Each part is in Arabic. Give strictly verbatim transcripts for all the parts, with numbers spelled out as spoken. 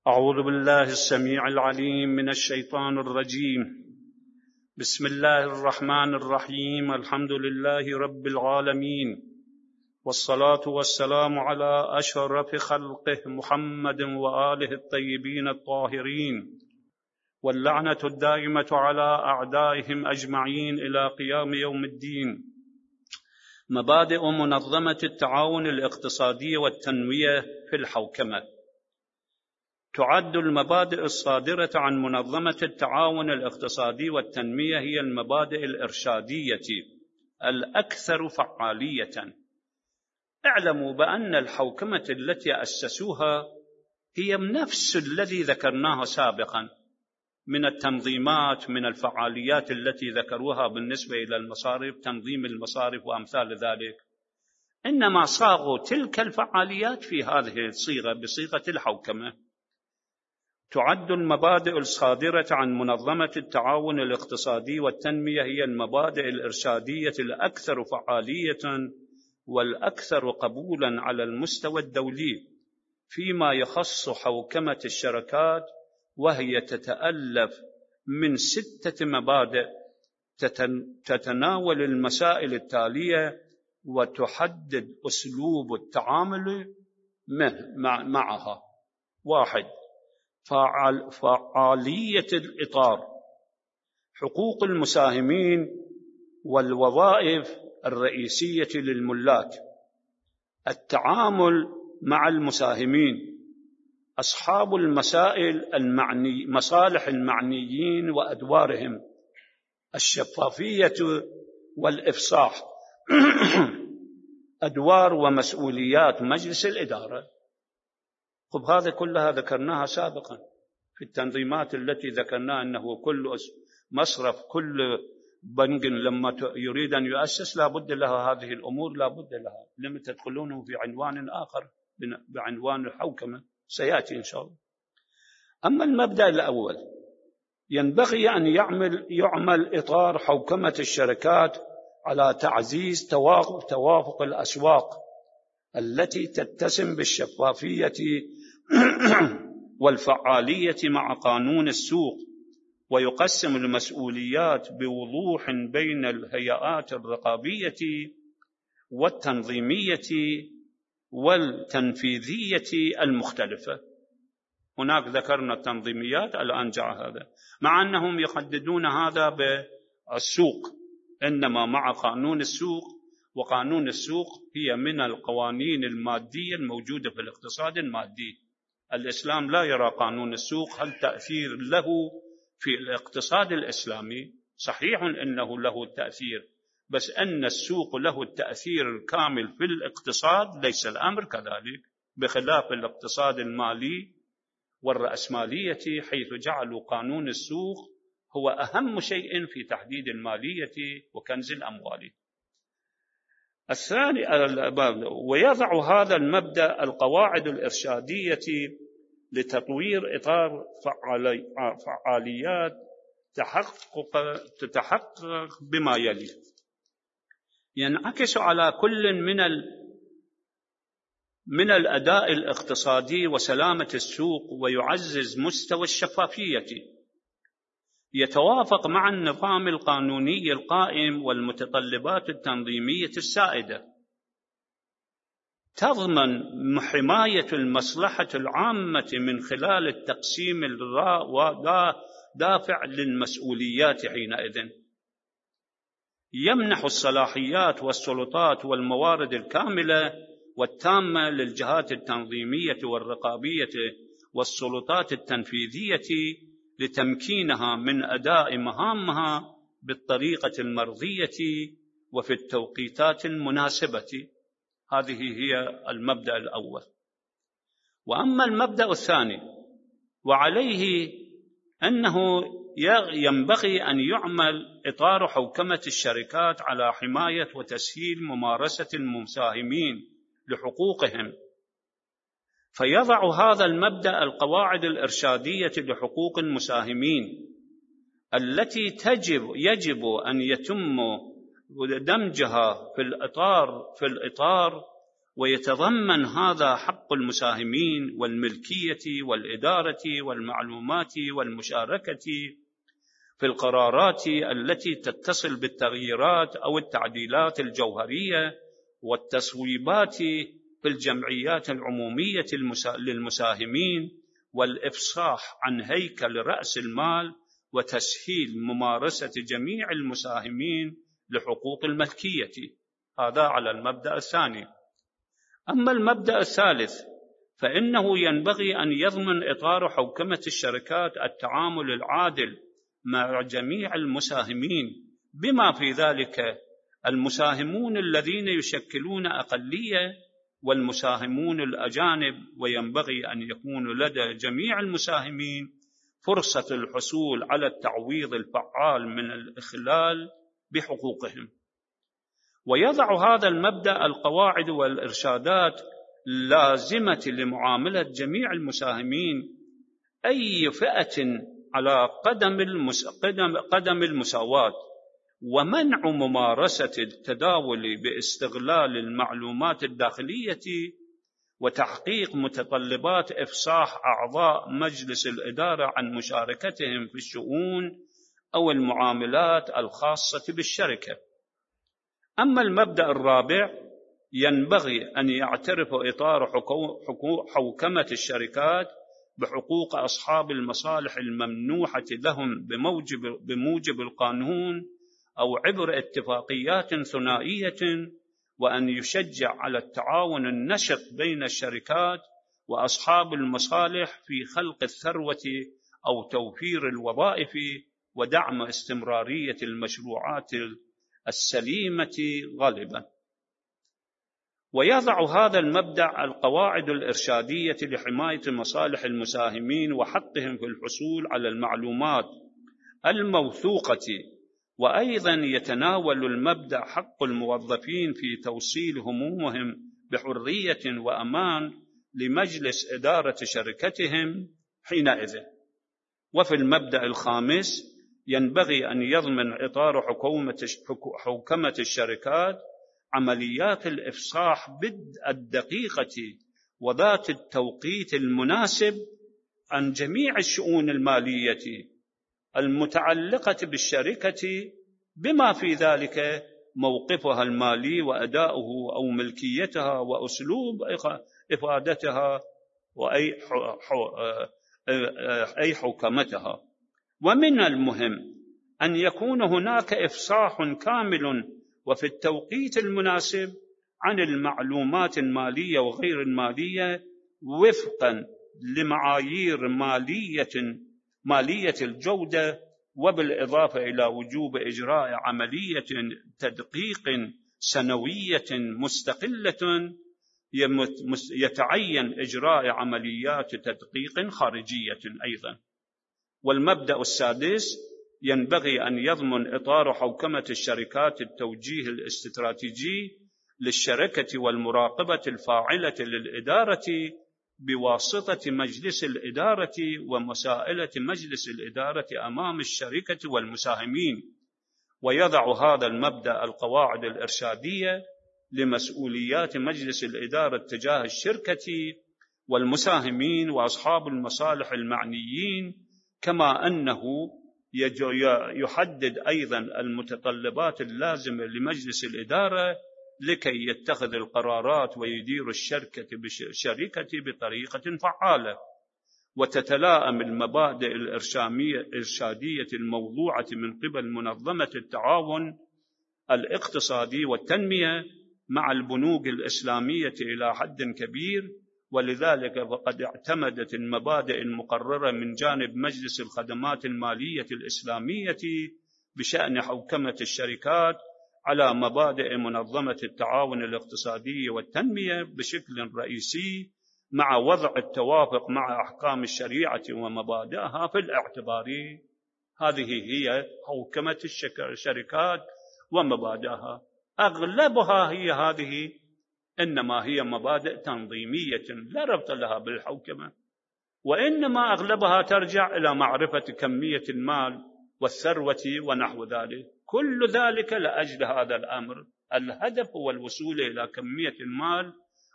أعوذ بالله السميع العليم من الشيطان الرجيم. بسم الله الرحمن الرحيم. الحمد لله رب العالمين، والصلاة والسلام على أشرف خلقه محمد وآله الطيبين الطاهرين، واللعنة الدائمة على أعدائهم أجمعين إلى قيام يوم الدين. مبادئ منظمة التعاون الاقتصادي والتنمية في الحوكمة. تعد المبادئ الصادرة عن منظمة التعاون الاقتصادي والتنمية هي المبادئ الإرشادية الأكثر فعالية. اعلموا بأن الحوكمة التي أسسوها هي نفس الذي ذكرناه سابقا من التنظيمات، من الفعاليات التي ذكروها بالنسبة إلى المصارف، تنظيم المصارف وأمثال ذلك، إنما صاغوا تلك الفعاليات في هذه الصيغة بصيغة الحوكمة. تعد المبادئ الصادرة عن منظمة التعاون الاقتصادي والتنمية هي المبادئ الإرشادية الأكثر فعالية والأكثر قبولا على المستوى الدولي فيما يخص حوكمة الشركات، وهي تتألف من ستة مبادئ تتناول المسائل التالية وتحدد أسلوب التعامل معها. واحد، فعال فعالية الإطار، حقوق المساهمين والوظائف الرئيسية للملاك، التعامل مع المساهمين، أصحاب المسائل المعني مصالح المعنيين وأدوارهم، الشفافية والإفصاح، أدوار ومسؤوليات مجلس الإدارة. خب هذا كلها ذكرناها سابقا في التنظيمات التي ذكرناها، أنه كل مصرف، كل بنك لما يريد أن يؤسس لا بد لها هذه الأمور، لا بد لها. لم تدخلونه في عنوان آخر بعنوان الحوكمة، سيأتي إن شاء الله. أما المبدأ الأول، ينبغي أن يعمل, يعمل إطار حوكمة الشركات على تعزيز توافق الأسواق التي تتسم بالشفافية والفعالية مع قانون السوق، ويقسم المسؤوليات بوضوح بين الهيئات الرقابية والتنظيمية والتنفيذية المختلفة. هناك ذكرنا التنظيميات، الآن جاء هذا، مع أنهم يحددون هذا بالسوق، إنما مع قانون السوق. وقانون السوق هي من القوانين المادية الموجودة في الاقتصاد المادي. الإسلام لا يرى قانون السوق هل تأثير له في الاقتصاد الإسلامي. صحيح أنه له تأثير، بس أن السوق له التأثير الكامل في الاقتصاد ليس الأمر كذلك، بخلاف الاقتصاد المالي والرأسمالية، حيث جعلوا قانون السوق هو أهم شيء في تحديد المالية وكنز الأموال. الثاني، ويضع هذا المبدأ القواعد الإرشادية لتطوير إطار فعاليات تحقق تتحقق بما يلي: ينعكس على كل من ال من الأداء الاقتصادي وسلامة السوق، ويعزز مستوى الشفافية، يتوافق مع النظام القانوني القائم والمتطلبات التنظيمية السائدة، تضمن حماية المصلحة العامة من خلال التقسيم الدافع للمسؤوليات حينئذ، يمنح الصلاحيات والسلطات والموارد الكاملة والتامة للجهات التنظيمية والرقابية والسلطات التنفيذية لتمكينها من أداء مهامها بالطريقة المرضية وفي التوقيتات المناسبة. هذه هي المبدأ الأول. وأما المبدأ الثاني، وعليه أنه ينبغي أن يعمل إطار حوكمة الشركات على حماية وتسهيل ممارسة المساهمين لحقوقهم، فيضع هذا المبدأ القواعد الإرشادية لحقوق المساهمين التي تجب يجب أن يتم دمجها في الإطار في الإطار ويتضمن هذا حق المساهمين والملكية والإدارة والمعلومات والمشاركة في القرارات التي تتصل بالتغييرات أو التعديلات الجوهرية والتصويبات في الجمعيات العمومية للمساهمين، والإفصاح عن هيكل رأس المال، وتسهيل ممارسة جميع المساهمين لحقوق الملكية. هذا على المبدأ الثاني. أما المبدأ الثالث فإنه ينبغي أن يضمن إطار حوكمة الشركات التعامل العادل مع جميع المساهمين، بما في ذلك المساهمون الذين يشكلون أقلية والمساهمون الأجانب، وينبغي أن يكون لدى جميع المساهمين فرصة الحصول على التعويض الفعال من الإخلال بحقوقهم. ويضع هذا المبدأ القواعد والإرشادات اللازمة لمعاملة جميع المساهمين أي فئة على قدم, المس... قدم... قدم المساواة، ومنع ممارسة التداول باستغلال المعلومات الداخلية، وتحقيق متطلبات إفصاح أعضاء مجلس الإدارة عن مشاركتهم في الشؤون أو المعاملات الخاصة بالشركة. أما المبدأ الرابع ينبغي أن يعترف إطار حوكمة الشركات بحقوق أصحاب المصالح الممنوحة لهم بموجب, بموجب القانون أو عبر اتفاقيات ثنائية، وأن يشجع على التعاون النشط بين الشركات وأصحاب المصالح في خلق الثروة أو توفير الوظائف ودعم استمرارية المشروعات السليمة غالبا. ويضع هذا المبدأ القواعد الإرشادية لحماية مصالح المساهمين وحقهم في الحصول على المعلومات الموثوقة. وأيضا يتناول المبدأ حق الموظفين في توصيل همومهم بحرية وأمان لمجلس إدارة شركتهم حينئذ. وفي المبدأ الخامس ينبغي أن يضمن إطار حوكمة الشركات عمليات الإفصاح بالدقيقة وذات التوقيت المناسب عن جميع الشؤون المالية المتعلقة بالشركة، بما في ذلك موقفها المالي وأداؤه أو ملكيتها وأسلوب إفادتها وأي أي حوكمتها. ومن المهم أن يكون هناك إفصاح كامل وفي التوقيت المناسب عن المعلومات المالية وغير المالية وفقا لمعايير مالية مالية الجودة، وبالإضافة إلى وجوب إجراء عملية تدقيق سنوية مستقلة يتعين إجراء عمليات تدقيق خارجية أيضا. والمبدأ السادس ينبغي أن يضمن إطار حوكمة الشركات التوجيه الاستراتيجي للشركة والمراقبة الفاعلة للإدارة بواسطة مجلس الإدارة ومسائلة مجلس الإدارة أمام الشركة والمساهمين. ويضع هذا المبدأ القواعد الإرشادية لمسؤوليات مجلس الإدارة تجاه الشركة والمساهمين وأصحاب المصالح المعنيين، كما أنه يحدد أيضا المتطلبات اللازمة لمجلس الإدارة لكي يتخذ القرارات ويدير الشركة بالشركة بطريقة فعالة، وتتلائم المبادئ الإرشادية الموضوعة من قبل منظمة التعاون الاقتصادي والتنمية مع البنوك الإسلامية إلى حد كبير. ولذلك فقد اعتمدت المبادئ المقررة من جانب مجلس الخدمات المالية الإسلامية بشأن حوكمة الشركات على مبادئ منظمة التعاون الاقتصادي والتنمية بشكل رئيسي، مع وضع التوافق مع أحكام الشريعة ومبادئها في الاعتبار. هذه هي حوكمة الشركات ومبادئها. أغلبها هي هذه، إنما هي مبادئ تنظيمية لا ربط لها بالحوكمة، وإنما أغلبها ترجع إلى معرفة كمية المال والثروة ونحو ذلك. كل ذلك لأجل هذا الأمر، الهدف هو الوصول إلى كمية المال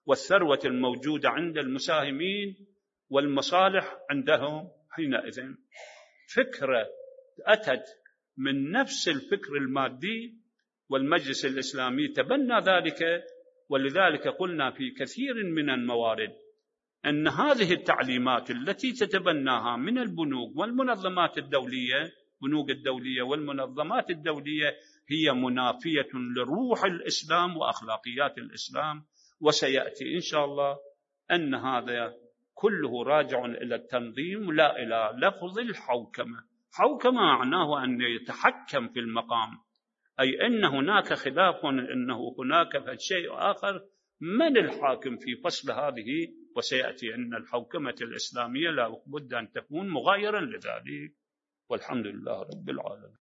والثروة الموجودة عند المساهمين والمصالح عندهم حينئذ. فكرة أتت من نفس الفكر المادي، والمجلس الإسلامي تبنى ذلك. ولذلك قلنا في كثير من الموارد أن هذه التعليمات التي تتبناها من البنوك والمنظمات الدولية، بنوك الدولية والمنظمات الدولية، هي منافية لروح الإسلام وأخلاقيات الإسلام. وسيأتي إن شاء الله أن هذا كله راجع إلى التنظيم لا إلى لفظ الحوكمة. حوكمة معناه أن يتحكم في المقام، أي أن هناك خلاف، أنه هناك شيء آخر، من الحاكم في فصل هذه. وسيأتي أن الحوكمة الإسلامية لا بد أن تكون مغايرا لذلك. والحمد لله رب العالمين.